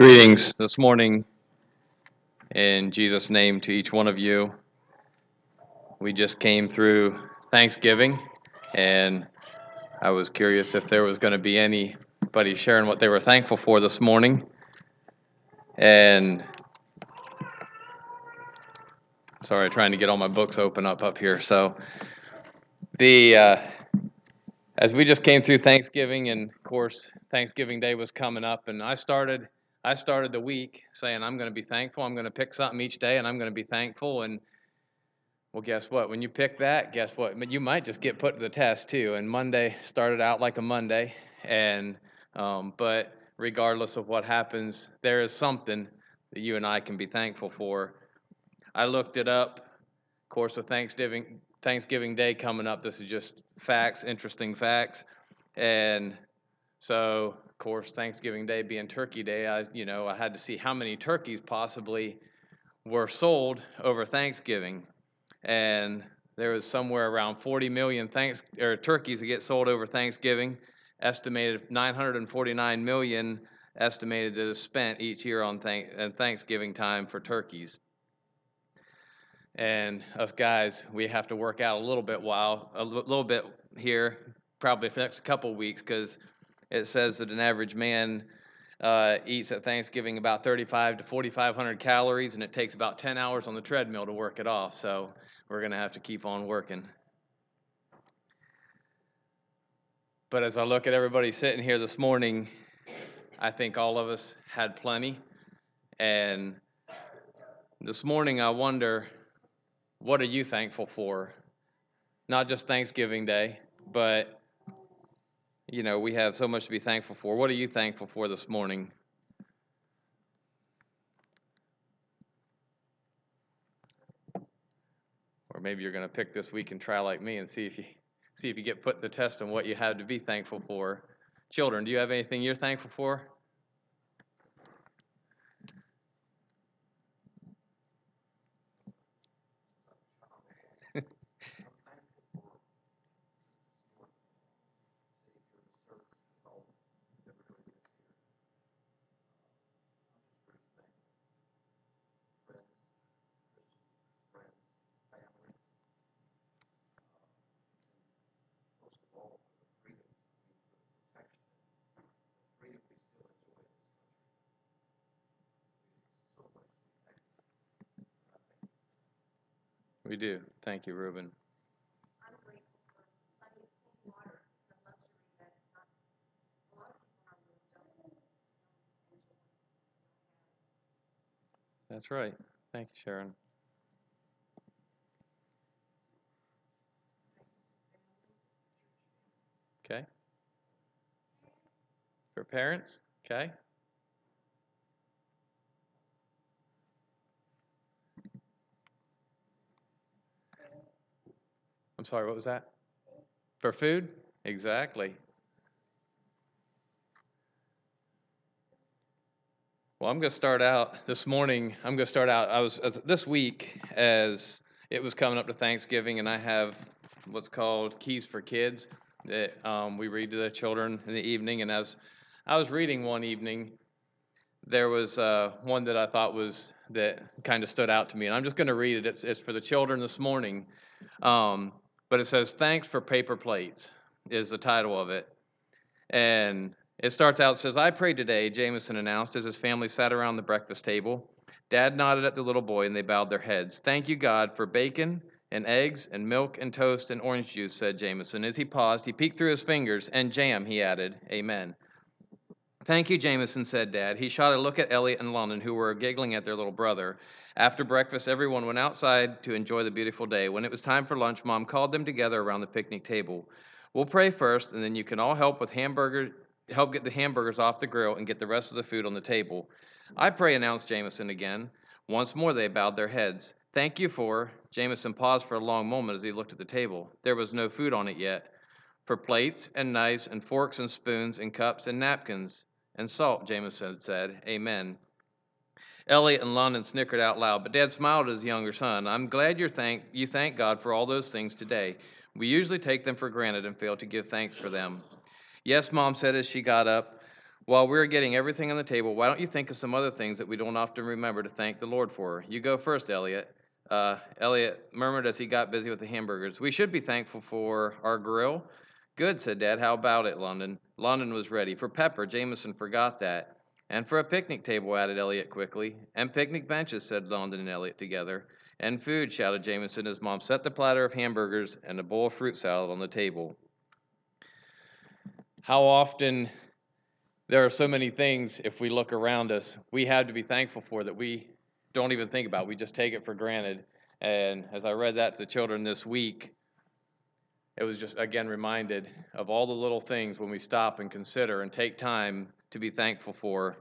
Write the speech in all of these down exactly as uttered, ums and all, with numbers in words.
Greetings this morning in Jesus' name to each one of you. We just came through Thanksgiving, and I was curious if there was going to be anybody sharing what they were thankful for this morning. And sorry, trying to get all my books open up up here. So the uh, as we just came through Thanksgiving, and of course Thanksgiving Day was coming up, and I started I started the week saying I'm going to be thankful. I'm going to pick something each day, and I'm going to be thankful. And well, guess what? When you pick that, guess what? You might just get put to the test too. And Monday started out like a Monday, and um, but regardless of what happens, there is something that you and I can be thankful for. I looked it up. Of course, with Thanksgiving Thanksgiving Day coming up, this is just facts, interesting facts, and so of course Thanksgiving Day being Turkey Day, I you know I had to see how many turkeys possibly were sold over Thanksgiving. And there was somewhere around forty million thanks or turkeys that get sold over Thanksgiving. Estimated nine hundred forty-nine million estimated that is spent each year on thank, at Thanksgiving time for turkeys. And us guys, we have to work out a little bit while a little bit here, probably for the next couple of weeks, because it says that an average man uh, eats at Thanksgiving about thirty-five to forty-five hundred calories, and it takes about ten hours on the treadmill to work it off. So we're going to have to keep on working. But as I look at everybody sitting here this morning, I think all of us had plenty. And this morning I wonder, what are you thankful for? Not just Thanksgiving Day, but, you know, we have so much to be thankful for. What are you thankful for this morning? Or maybe you're going to pick this week and try like me and see if you see if you get put to the test on what you have to be thankful for. Children, do you have anything you're thankful for? We do. Thank you, Ruben. That's right. Thank you, Sharon. Okay. For parents, okay. I'm sorry, what was that? For food? Exactly. Well, I'm going to start out this morning. I'm going to start out. I was as, this week as it was coming up to Thanksgiving, and I have what's called Keys for Kids that um, we read to the children in the evening. And as I was reading one evening, there was uh, one that I thought was that kind of stood out to me, and I'm just going to read it. It's it's for the children this morning, um, but it says, "Thanks for paper plates," is the title of it, and it starts out, it says, "I prayed today," Jameson announced as his family sat around the breakfast table. Dad nodded at the little boy, and they bowed their heads. "Thank you, God, for bacon and eggs and milk and toast and orange juice," said Jameson. As he paused, he peeked through his fingers. "And jam," he added. "Amen." "Thank you, Jameson," said Dad. He shot a look at Elliot and London, who were giggling at their little brother. After breakfast, everyone went outside to enjoy the beautiful day. When it was time for lunch, Mom called them together around the picnic table. "We'll pray first, and then you can all help with hamburger, help get the hamburgers off the grill and get the rest of the food on the table." "I pray," announced Jameson again. Once more they bowed their heads. "Thank you for," Jameson paused for a long moment as he looked at the table. There was no food on it yet. "For plates and knives and forks and spoons and cups and napkins and salt," Jameson said. "Amen." Elliot and London snickered out loud, but Dad smiled at his younger son. "I'm glad you thank you thank God for all those things today. We usually take them for granted and fail to give thanks for them." "Yes," Mom said as she got up. While we're getting everything on the table, why don't you think of some other things that we don't often remember to thank the Lord for? You go first, Elliot. Uh, Elliot murmured as he got busy with the hamburgers. We should be thankful for our grill. Good, said Dad. How about it, London? London was ready. For pepper, Jameson forgot that. And for a picnic table, added Elliot quickly. And picnic benches, said London and Elliot together. And food, shouted Jameson as Mom set the platter of hamburgers and a bowl of fruit salad on the table. How often there are so many things, if we look around us, we have to be thankful for that we don't even think about. We just take it for granted. And as I read that to the children this week, it was just, again, reminded of all the little things when we stop and consider and take time to be thankful for.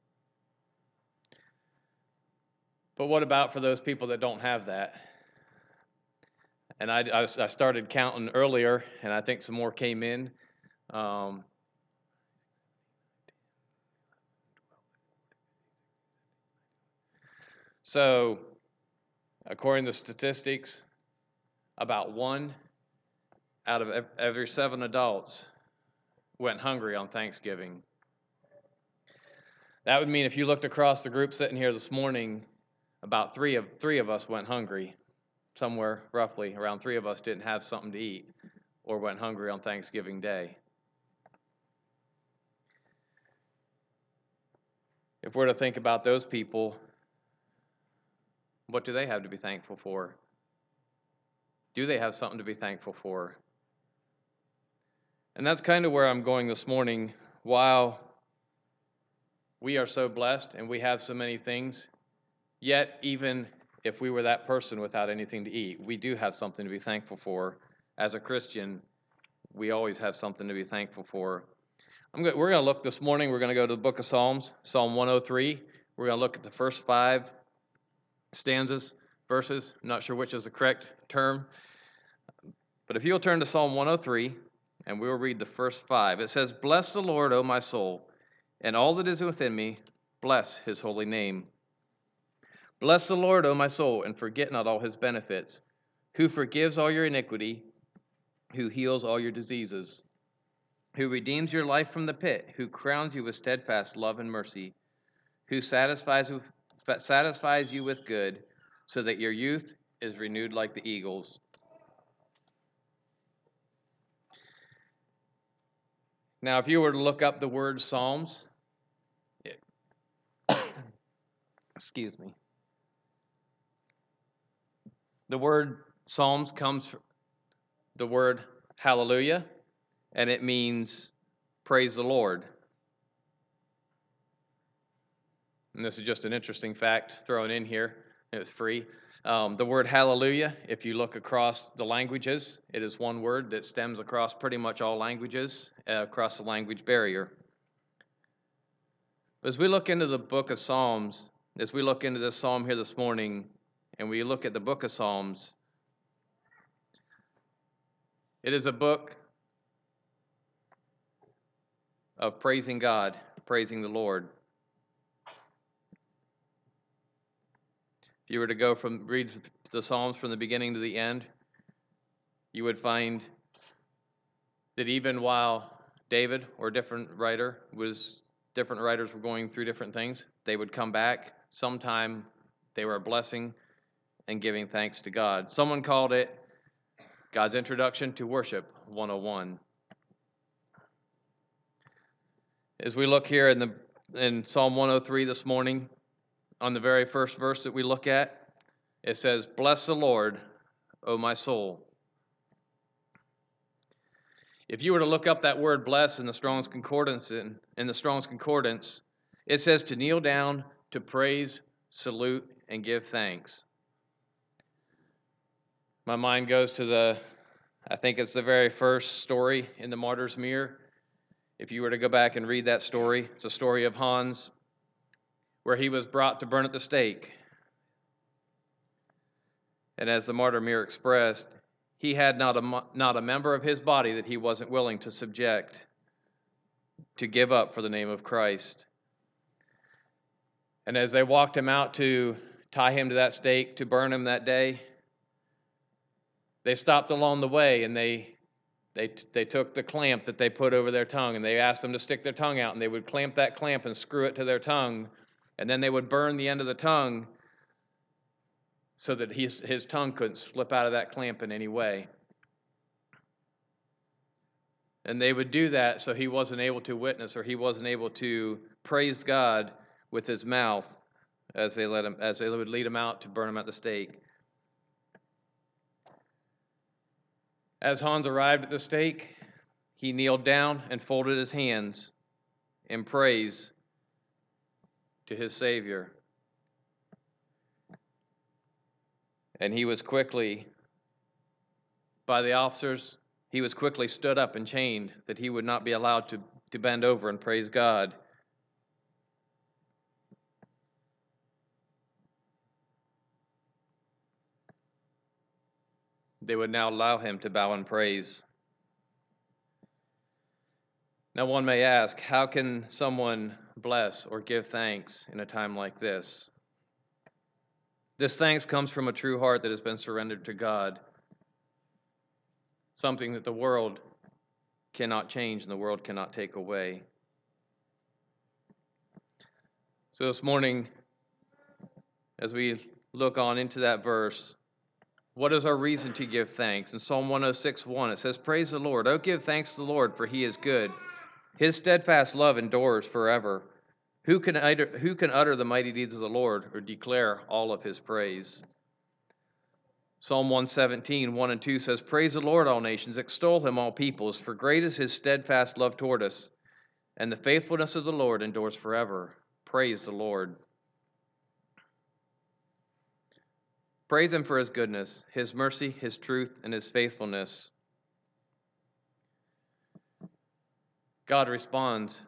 But what about for those people that don't have that? And I, I, I started counting earlier, and I think some more came in. Um, so, according to statistics, about one out of every seven adults went hungry on Thanksgiving. That would mean if you looked across the group sitting here this morning, about three of three of us went hungry. Somewhere roughly around three of us didn't have something to eat or went hungry on Thanksgiving Day. If we're to think about those people, what do they have to be thankful for? Do they have something to be thankful for? And that's kind of where I'm going this morning. While we are so blessed and we have so many things, yet even if we were that person without anything to eat, we do have something to be thankful for. As a Christian, we always have something to be thankful for. I'm go- we're going to look this morning, we're going to go to the book of Psalms, Psalm one oh three. We're going to look at the first five stanzas, verses. I'm not sure which is the correct term. But if you'll turn to Psalm one oh three, and we'll read the first five. It says, "Bless the Lord, O my soul, and all that is within me, bless his holy name. Bless the Lord, O my soul, and forget not all his benefits, who forgives all your iniquity, who heals all your diseases, who redeems your life from the pit, who crowns you with steadfast love and mercy, who satisfies, satisfies you with good, so that your youth is renewed like the eagles." Now, if you were to look up the word Psalms, it, excuse me. The word Psalms comes from the word hallelujah, and it means praise the Lord. And this is just an interesting fact thrown in here. It's free. Um, the word hallelujah, if you look across the languages, it is one word that stems across pretty much all languages, uh, across the language barrier. But as we look into the book of Psalms, as we look into this psalm here this morning, and we look at the book of Psalms, it is a book of praising God, praising the Lord. If you were to go from read the Psalms from the beginning to the end, you would find that even while David or a different writer was different writers were going through different things, they would come back. Sometime they were a blessing and giving thanks to God. Someone called it God's Introduction to Worship one oh one. As we look here in the in Psalm one oh three this morning, on the very first verse that we look at, it says, "Bless the Lord, O my soul." If you were to look up that word bless in the Strong's Concordance, in, in the Strong's Concordance, it says to kneel down, to praise, salute, and give thanks. My mind goes to the, I think it's the very first story in the Martyr's Mirror. If you were to go back and read that story, it's a story of Hans, where he was brought to burn at the stake. And as the Martyr Mirror expressed, he had not a, not a member of his body that he wasn't willing to subject, to give up for the name of Christ. And as they walked him out to tie him to that stake, to burn him that day, they stopped along the way and they They, they took the clamp that they put over their tongue, and they asked them to stick their tongue out, and they would clamp that clamp and screw it to their tongue, and then they would burn the end of the tongue so that his, his tongue couldn't slip out of that clamp in any way. And they would do that so he wasn't able to witness, or he wasn't able to praise God with his mouth as they let him, as they would lead him out to burn him at the stake. As Hans arrived at the stake, he kneeled down and folded his hands in praise to his Savior. And he was quickly, by the officers, he was quickly stood up and chained that he would not be allowed to, to bend over and praise God. They would now allow him to bow in praise. Now one may ask, how can someone bless or give thanks in a time like this? This thanks comes from a true heart that has been surrendered to God, something that the world cannot change and the world cannot take away. So this morning, as we look on into that verse, what is our reason to give thanks? In Psalm one oh six, one, it says, "Praise the Lord. Oh, give thanks to the Lord, for he is good. His steadfast love endures forever. Who can utter, who can utter the mighty deeds of the Lord or declare all of his praise?" Psalm one seventeen, one and two says, "Praise the Lord, all nations. Extol him, all peoples. For great is his steadfast love toward us, and the faithfulness of the Lord endures forever. Praise the Lord." Praise him for his goodness, his mercy, his truth, and his faithfulness. God responds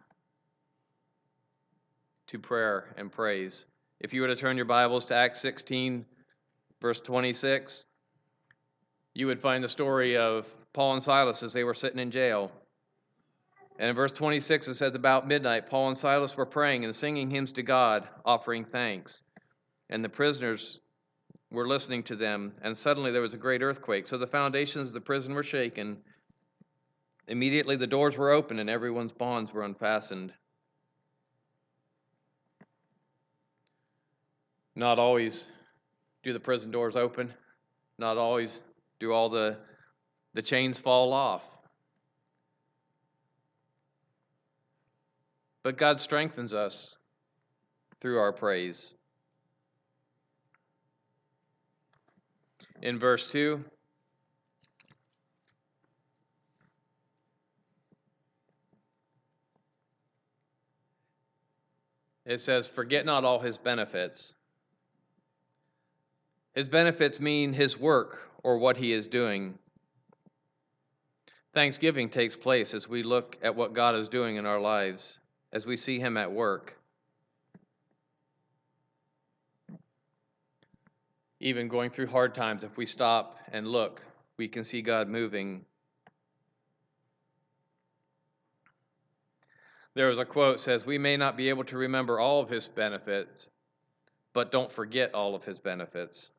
to prayer and praise. If you were to turn your Bibles to Acts sixteen, verse twenty-six, you would find the story of Paul and Silas as they were sitting in jail. And in verse twenty-six, it says, "About midnight, Paul and Silas were praying and singing hymns to God, offering thanks. And the prisoners were listening to them, and suddenly there was a great earthquake. So the foundations of the prison were shaken. Immediately the doors were opened, and everyone's bonds were unfastened." Not always do the prison doors open. Not always do all the, the chains fall off. But God strengthens us through our praise. In verse two, it says, "Forget not all his benefits." His benefits mean his work or what he is doing. Thanksgiving takes place as we look at what God is doing in our lives, as we see him at work. Even going through hard times, if we stop and look, we can see God moving. There is a quote that says, "We may not be able to remember all of his benefits, but don't forget all of his benefits."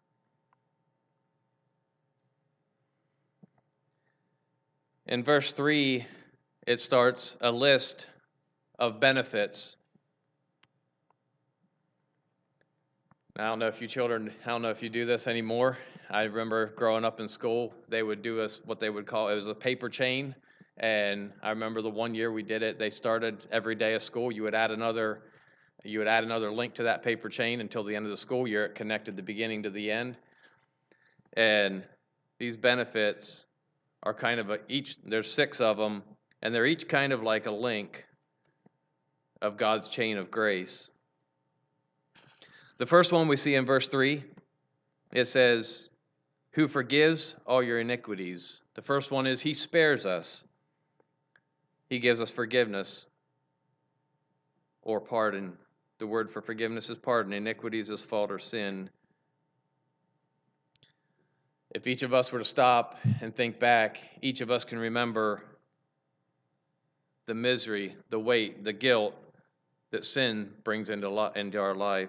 In verse three, it starts a list of benefits. I don't know if you children, I don't know if you do this anymore. I remember growing up in school, they would do us what they would call, it was a paper chain. And I remember the one year we did it, they started every day of school, you would add another, you would add another link to that paper chain until the end of the school year. It connected the beginning to the end. And these benefits are kind of a, each, there's six of them, and they're each kind of like a link of God's chain of grace. The first one we see in verse three, it says, "Who forgives all your iniquities." The first one is he spares us. He gives us forgiveness or pardon. The word for forgiveness is pardon. Iniquities is fault or sin. If each of us were to stop and think back, each of us can remember the misery, the weight, the guilt that sin brings into, lo- into our life.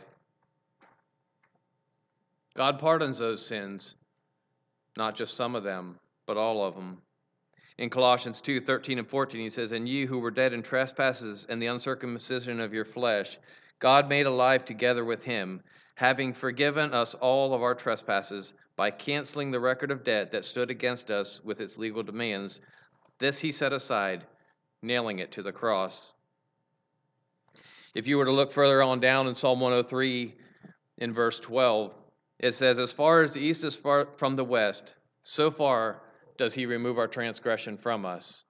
God pardons those sins, not just some of them, but all of them. In Colossians two thirteen and fourteen, he says, "And you who were dead in trespasses and the uncircumcision of your flesh, God made alive together with him, having forgiven us all of our trespasses by canceling the record of debt that stood against us with its legal demands. This he set aside, nailing it to the cross." If you were to look further on down in Psalm one oh three, in verse twelve, it says, "As far as the east is far from the west, so far does he remove our transgression from us."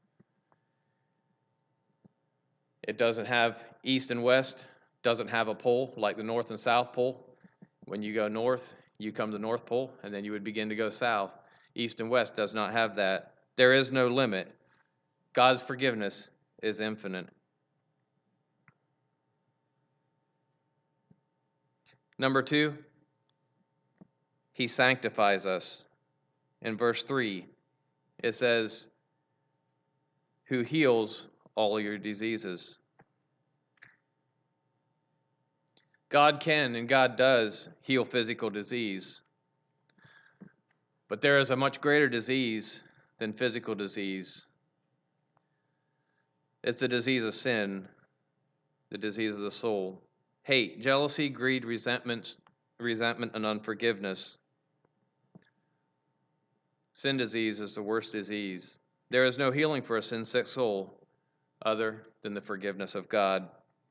It doesn't have east and west, doesn't have a pole like the North and South Pole. When you go north, you come to the North Pole, and then you would begin to go south. East and west does not have that. There is no limit. God's forgiveness is infinite. Number two, he sanctifies us. In verse three, it says, "Who heals all your diseases." God can and God does heal physical disease. But there is a much greater disease than physical disease. It's the disease of sin, the disease of the soul. Hate, jealousy, greed, resentment, resentment, and unforgiveness. Sin disease is the worst disease. There is no healing for a sin-sick soul other than the forgiveness of God.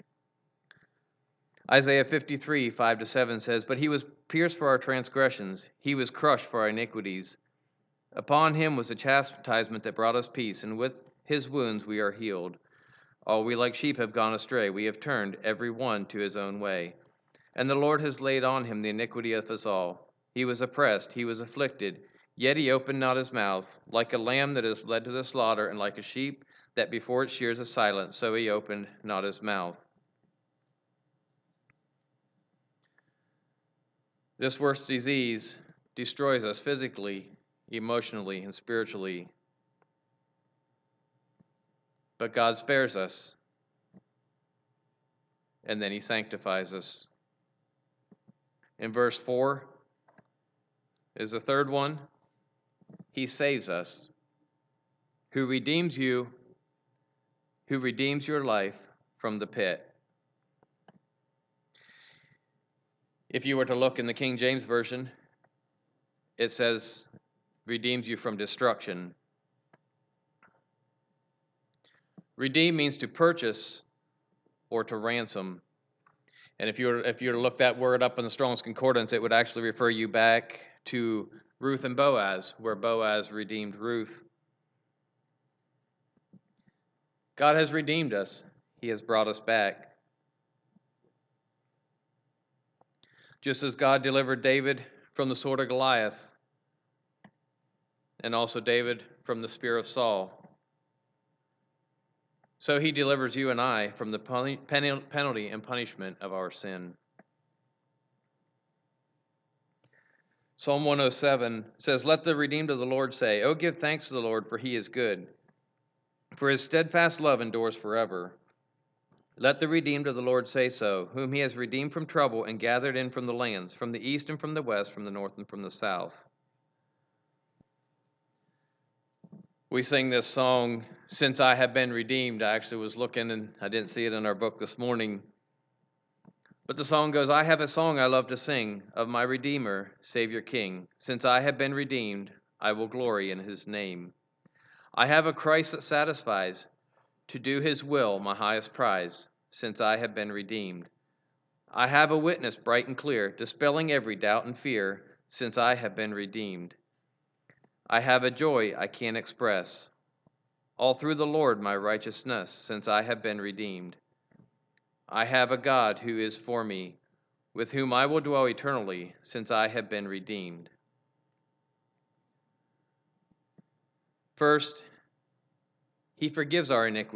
Isaiah fifty-three, five to seven says, "But he was pierced for our transgressions, he was crushed for our iniquities. Upon him was the chastisement that brought us peace, and with his wounds we are healed. All we like sheep have gone astray, we have turned every one to his own way. And the Lord has laid on him the iniquity of us all. He was oppressed, he was afflicted, yet he opened not his mouth. Like a lamb that is led to the slaughter, and like a sheep that before its shears is silent, so he opened not his mouth." This worst disease destroys us physically, emotionally, and spiritually. But God spares us, and then he sanctifies us. In verse four is the third one. He saves us. Who redeems you, who redeems your life from the pit. If you were to look in the King James Version, it says, redeems you from destruction. Redeem means to purchase or to ransom. And if you were, if you were to look that word up in the Strong's Concordance, it would actually refer you back to Ruth and Boaz, where Boaz redeemed Ruth. God has redeemed us. He has brought us back. Just as God delivered David from the sword of Goliath, and also David from the spear of Saul, so he delivers you and I from the penalty and punishment of our sin. Psalm one oh seven says, "Let the redeemed of the Lord say, Oh, give thanks to the Lord, for he is good, for his steadfast love endures forever. Let the redeemed of the Lord say so, whom he has redeemed from trouble and gathered in from the lands, from the east and from the west, from the north and from the south." We sing this song, "Since I Have Been Redeemed." I actually was looking, and I didn't see it in our book this morning. But the song goes, "I have a song I love to sing of my Redeemer, Savior King. Since I have been redeemed, I will glory in his name. I have a Christ that satisfies, to do his will my highest prize, since I have been redeemed. I have a witness bright and clear, dispelling every doubt and fear, since I have been redeemed. I have a joy I can't express, all through the Lord my righteousness, since I have been redeemed. I have a God who is for me, with whom I will dwell eternally, since I have been redeemed." First, he forgives our iniquities.